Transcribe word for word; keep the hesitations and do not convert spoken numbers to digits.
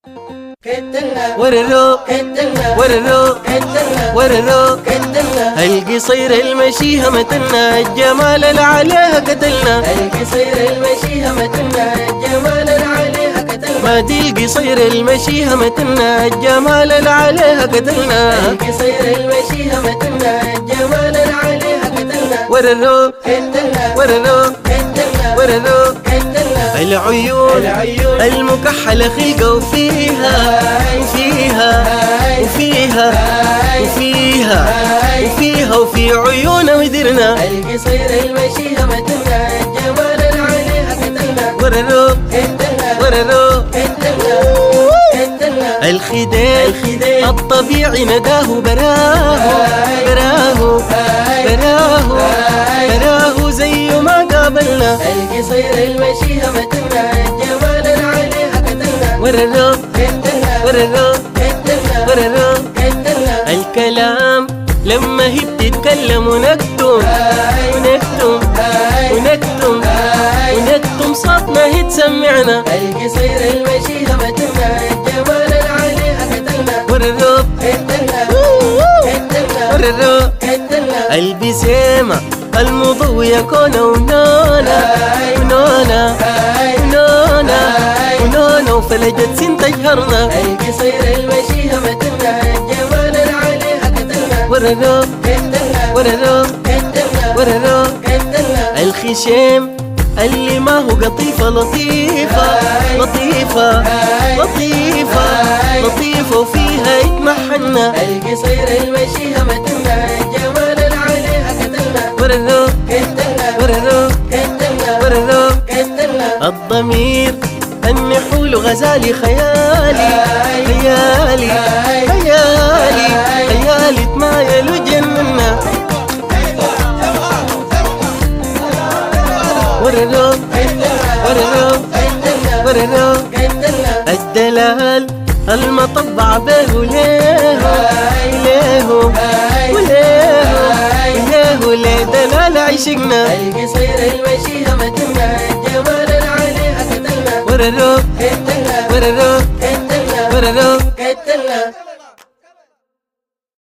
وررو وررو وررو القصير المشي همتنا الجمال اللي عليها قتلنا القصير المشي همتنا الجمال اللي عليها قتلنا ما دي القصير المشي همتنا الجمال اللي عليها قتلنا القصير المشي همتنا الجمال اللي عليها قتلنا وررو وررو وررو العيون المكحلة خلقة وفيها وفيها وفيها وفيها وفيها وفي عيونها ودرنا القصير المشي همتنا الجمال اللي عليها قتلنا وررو وررو الخدير الطبيعي نداه براه براه براه براه زي ما قابلنا القصير المشي همتنا الجمال اللي عليها قتلنا وررو وررو وررو الكلام لما هي بتتكلم ونكتم ونكتم ونكتم ونكتم صوتنا هي تسمعنا القصير المشي همتنا الجمال اللي عليها قتلنا وررو وررو البسيمة المضوية كونا ونونا ونونا ونونا ونونا وفلجت سن تجهرنا القصير المشي همتنا الجمال اللي عليها قتلنا وررو وررو وررو الخشيم اللي ما هو قطيفة لطيفة لطيفة لطيفة لطيفة وفيها يتمحنا القصير المشي همتنا الجمال اللي عليها قتلنا وررو وررو وررو الضمير النحول غزالي خيالي خيالي خيالي خيالي تمايل وجننا وررو وررو وررو الدلال المطبع به ليه ليه وليه وليه ليه دلال عشقنا القصير المشي همتنا الجمال اللي عليها قتلنا وررو وررو